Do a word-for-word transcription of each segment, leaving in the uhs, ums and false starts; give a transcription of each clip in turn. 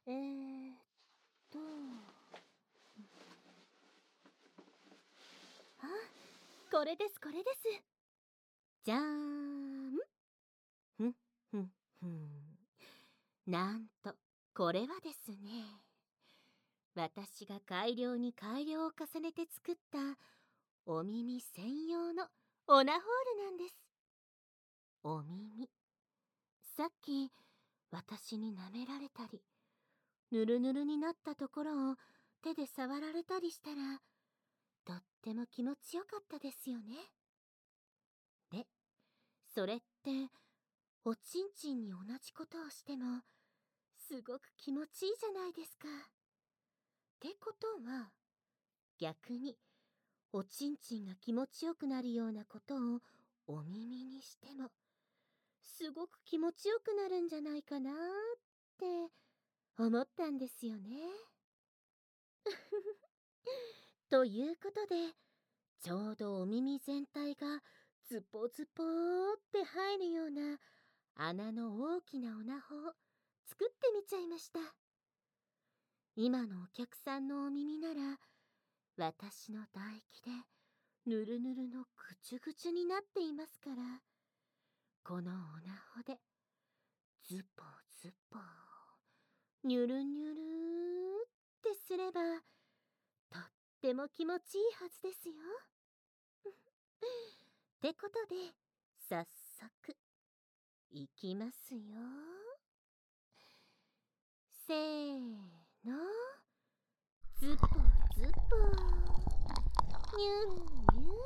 えーっとあ、これですこれです。じゃーん。ふんふんふん。なんとこれはですね、私が改良に改良を重ねて作ったお耳専用のオナホールなんです。お耳、さっき私に舐められたりぬるぬるになったところを手で触られたりしたら、とっても気持ちよかったですよね。で、それっておちんちんに同じことをしてもすごく気持ちいいじゃないですか。ってことは、逆におちんちんが気持ちよくなるようなことをお耳にしてもすごく気持ちよくなるんじゃないかなって思ったんですよね。ということで、ちょうどお耳全体がズポズポーって入るような穴の大きなオナホを作ってみちゃいました。今のお客さんのお耳なら、私の唾液でぬるぬるのぐちゅぐちゅになっていますから、このオナホでズポズポニュルニュルってすればとっても気持ちいいはずですよ。ってことで早速いきますよ。せーの、ズポズポニュルニュル。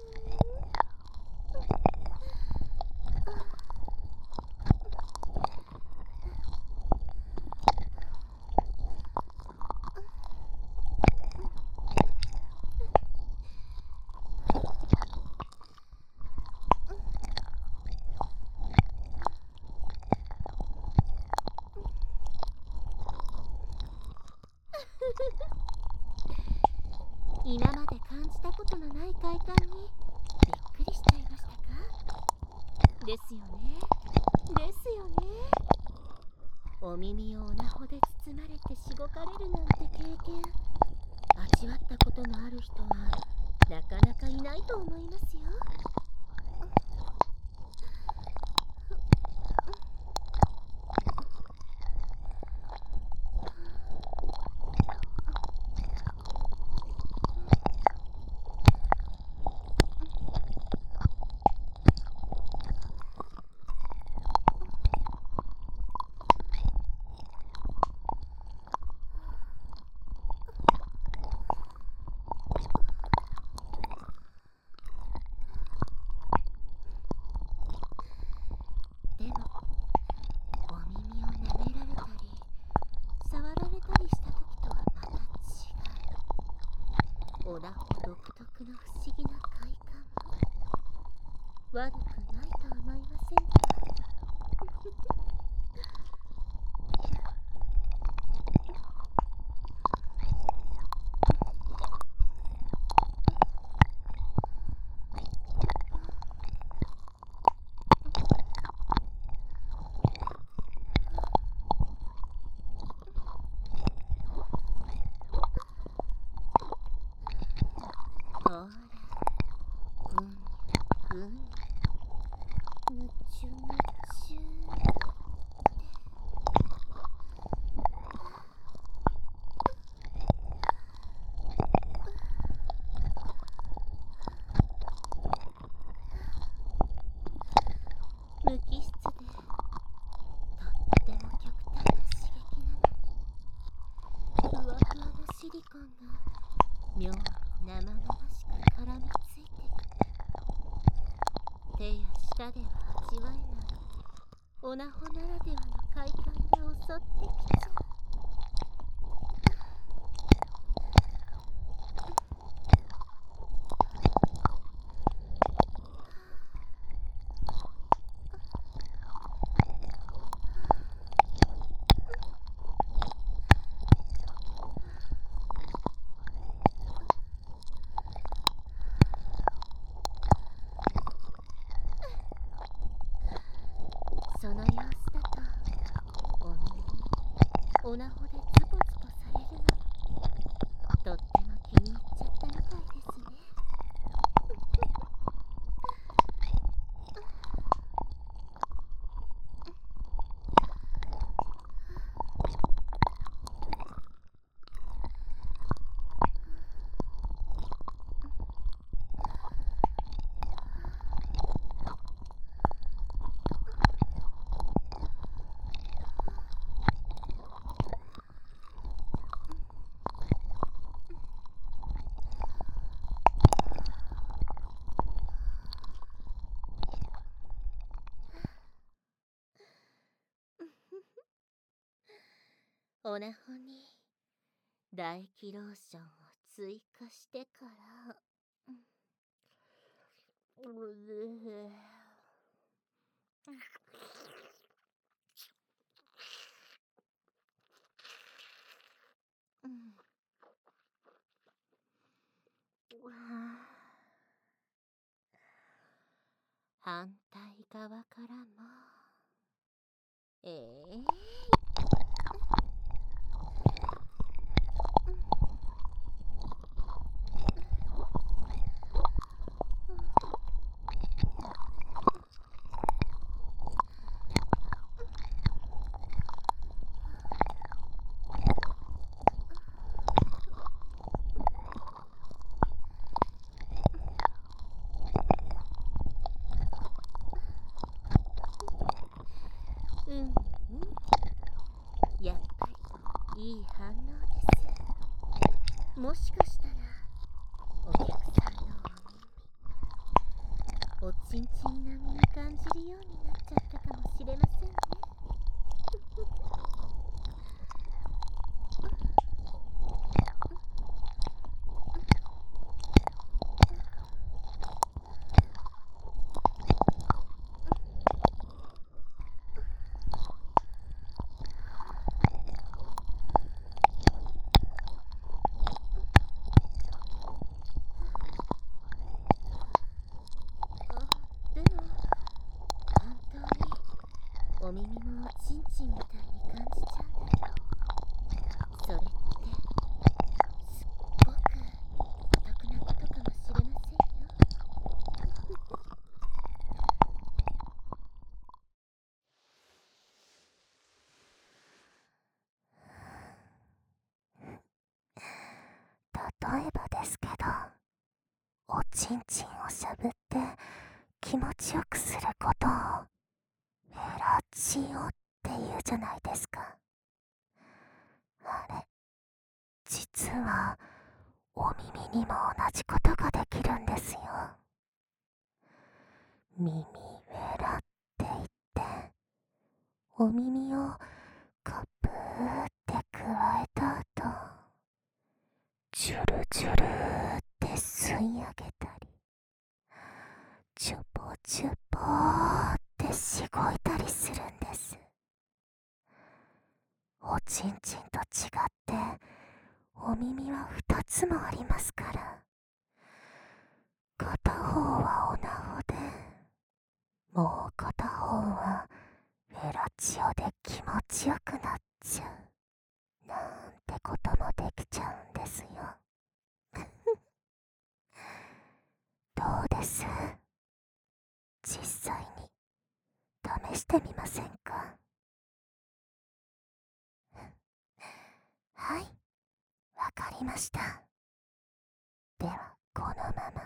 今まで感じたことのない快感にびっくりしちゃいましたか？ですよね。ですよね。お耳をオナホで包まれてしごかれるなんて経験、味わったことのある人はなかなかいないと思いますよ。でもお耳を舐められたり触られたりした時とはまた違う、オナホ独特の不思議な快感も悪くないと思いませんか？ほら、ぐんぐん、ぬちゅぬちゅ無機質でとっても極端な刺激なのに、ふわふわなシリコンが妙に生々しく絡みついてきて、手や舌では味わえないオナホならではの快感が襲ってきちゃう。その様子だとお耳オナホでズポズポされるのとっても気に入っちゃったみたいですね。オナホに唾液ローションを追加してから、ううん反対側からも、ええーうんうん、やっぱりいい反応です。もしかしたらお客さんのお耳おちんちん並みに感じるようになっちゃったかもしれませんね。でも本当にお耳もおちんちんみたいに感じちゃうなら、それってすっごくお得なことかもしれませんよ。 例えばですけど、おちんちんをしゃぶって気持ちよくすることをフェラチオって言うじゃないですか。あれ、実はお耳にも同じことができるんですよ。耳フェラって言って、お耳をカプーって加えた後、ジュルジュルって吸い上げたり、チュポチュポーってしごいたりするんです。おちんちんと違ってお耳は二つもありますから、片方はオナホで、もう片方はフェラチオで気持ちよくなっちゃうなんてこともできちゃうんですよ。どうです？実際に試してみませんか？はい、わかりました。ではこのまま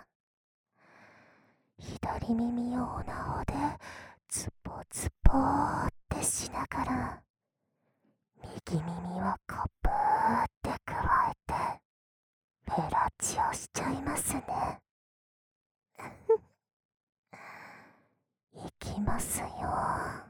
左耳をオナホでズポズポーってしながら、右耳はカプーって加えてフェラチオしちゃいますね。いきますよ。